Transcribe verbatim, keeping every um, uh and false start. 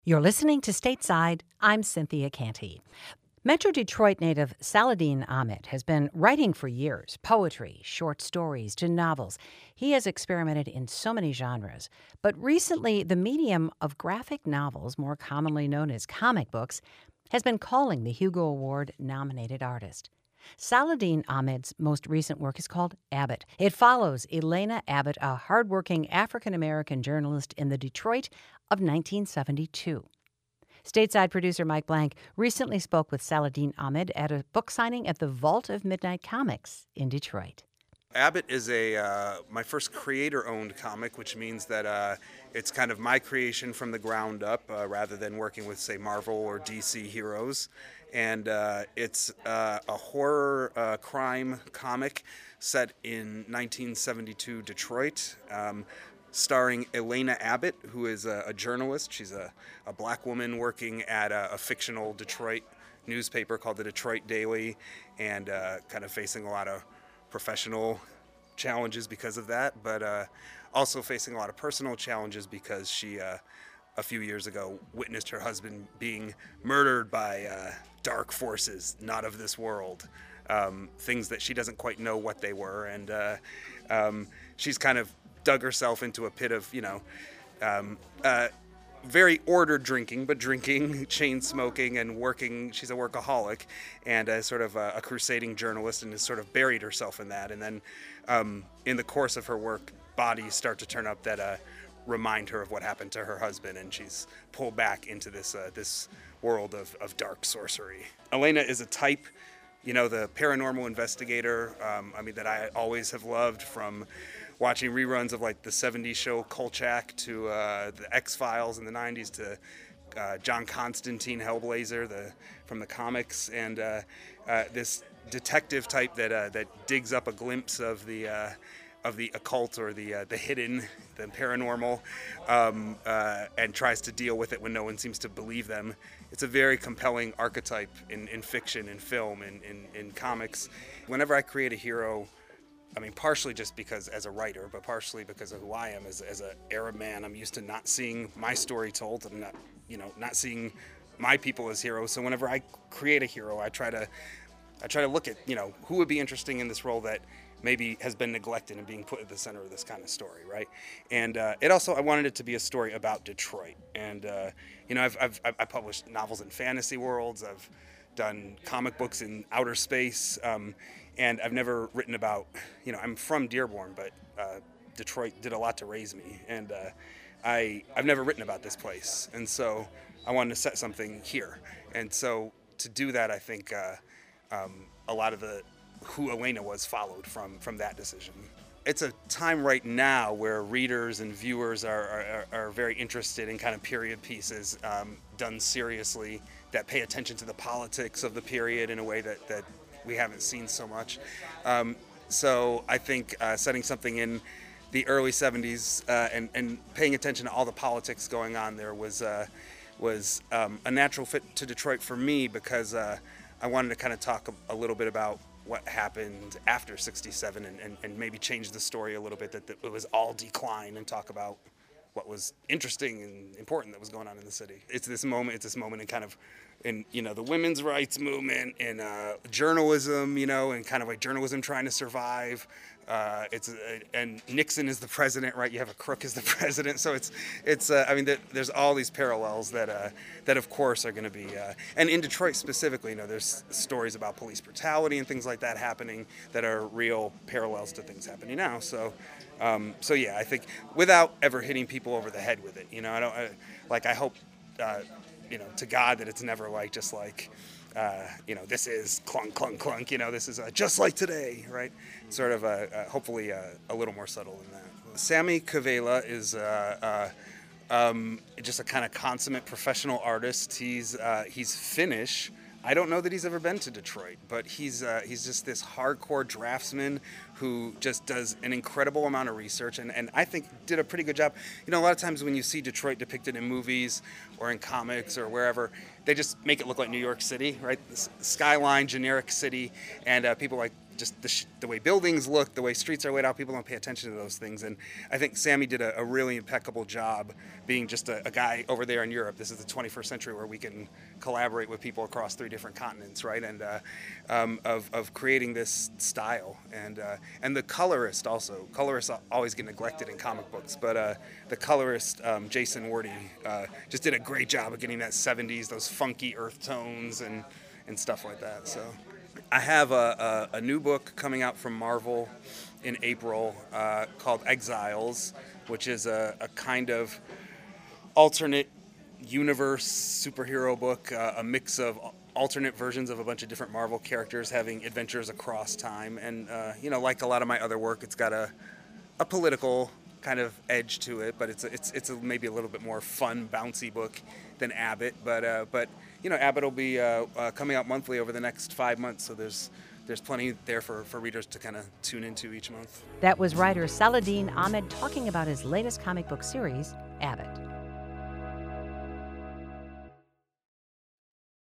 You're listening to Stateside. I'm Cynthia Canty. Metro Detroit native Saladin Ahmed has been writing for years, poetry, short stories to novels. He has experimented in so many genres, but recently the medium of graphic novels, more commonly known as comic books, has been calling the Hugo Award-nominated artist. Saladin Ahmed's most recent work is called Abbott. It follows Elena Abbott, a hardworking African-American journalist in the Detroit of nineteen seventy-two. Stateside producer Mike Blank recently spoke with Saladin Ahmed at a book signing at the Vault of Midnight Comics in Detroit. Abbott is a uh, my first creator-owned comic, which means that uh, it's kind of my creation from the ground up, uh, rather than working with, say, Marvel or D C heroes. And uh, it's uh, a horror uh, crime comic set in nineteen seventy-two Detroit, um, starring Elena Abbott, who is a, a journalist. She's a, a black woman working at a, a fictional Detroit newspaper called the Detroit Daily, and uh, kind of facing a lot of professional challenges because of that, but uh, also facing a lot of personal challenges because she, uh, a few years ago, witnessed her husband being murdered by uh, dark forces, not of this world, um, things that she doesn't quite know what they were, and uh, um, she's kind of dug herself into a pit of, you know, um, uh, very ordered drinking, but drinking, chain smoking, and working. She's a workaholic and a sort of a, a crusading journalist, and has sort of buried herself in that. And then um, in the course of her work, bodies start to turn up that uh, remind her of what happened to her husband, and she's pulled back into this uh, this world of, of dark sorcery. Elena is a type, you know, the paranormal investigator, um, I mean, that I always have loved, from watching reruns of like the seventies show Kolchak to uh, the X-Files in the nineties to uh, John Constantine Hellblazer the, from the comics, and uh, uh, this detective type that uh, that digs up a glimpse of the uh, of the occult or the uh, the hidden, the paranormal, um, uh, and tries to deal with it when no one seems to believe them. It's a very compelling archetype in, in fiction, in film, in, in, in comics. Whenever I create a hero, I mean, partially just because as a writer, but partially because of who I am as, as an Arab man. I'm used to not seeing my story told. I'm not, you know, not seeing my people as heroes. So whenever I create a hero, I try to, I try to look at, you know, who would be interesting in this role that maybe has been neglected and being put at the center of this kind of story, right? And uh, it also, I wanted it to be a story about Detroit. And uh, you know, I've, I've I published novels in fantasy worlds. I've done comic books in outer space. Um, And I've never written about, you know, I'm from Dearborn, but uh, Detroit did a lot to raise me. And uh, I, I've never written about this place. And so I wanted to set something here. And so to do that, I think uh, um, a lot of the, who Elena was followed from, from that decision. It's a time right now where readers and viewers are, are, are very interested in kind of period pieces um, done seriously, that pay attention to the politics of the period in a way that, that we haven't seen so much. Um, so I think uh, setting something in the early seventies uh, and, and paying attention to all the politics going on there was uh, was um, a natural fit to Detroit for me, because uh, I wanted to kind of talk a, a little bit about what happened after sixty-seven, and, and, and maybe change the story a little bit, that, that it was all decline, and talk about what was interesting and important that was going on in the city. It's this moment, it's this moment in kind of, in, you know, the women's rights movement, in uh, journalism, you know, and kind of like journalism trying to survive. Uh, it's uh, and Nixon is the president, right? You have a crook as the president, so it's it's. Uh, I mean, there, there's all these parallels that uh, that of course are going to be. Uh, and in Detroit specifically, you know, there's stories about police brutality and things like that happening that are real parallels to things happening now. So, um, so yeah, I think without ever hitting people over the head with it, you know, I don't I, like. I hope, uh, you know, to God that it's never like just like. Uh, you know, this is clunk, clunk, clunk, you know, this is uh, just like today, right? Sort of, uh, uh, hopefully, uh, a little more subtle than that. Sammy Kavela is uh, uh, um, just a kind of consummate professional artist. He's uh, he's Finnish. I don't know that he's ever been to Detroit, but he's uh, he's just this hardcore draftsman who just does an incredible amount of research, and, and I think did a pretty good job. You know, a lot of times when you see Detroit depicted in movies or in comics or wherever, they just make it look like New York City, right? This skyline, generic city, and uh, people like just the, sh- the way buildings look, the way streets are laid out. People don't pay attention to those things. And I think Sammy did a, a really impeccable job being just a, a guy over there in Europe. This is the twenty-first century where we can collaborate with people across three different continents, right? And uh, um, of, of creating this style. And uh, and the colorist also. Colorists always get neglected in comic books, but uh, the colorist, um, Jason Wordie, uh, just did a great job of getting that seventies, those funky earth tones and, and stuff like that. So I have a, a, a new book coming out from Marvel in April uh, called Exiles, which is a, a kind of alternate universe superhero book, uh, a mix of alternate versions of a bunch of different Marvel characters having adventures across time. And, uh, you know, like a lot of my other work, it's got a, a political kind of edge to it, but it's a, it's it's a, maybe a little bit more fun, bouncy book than Abbott. But uh, but you know, Abbott will be uh, uh, coming out monthly over the next five months, so there's there's plenty there for, for readers to kind of tune into each month. That was writer Saladin Ahmed talking about his latest comic book series, Abbott.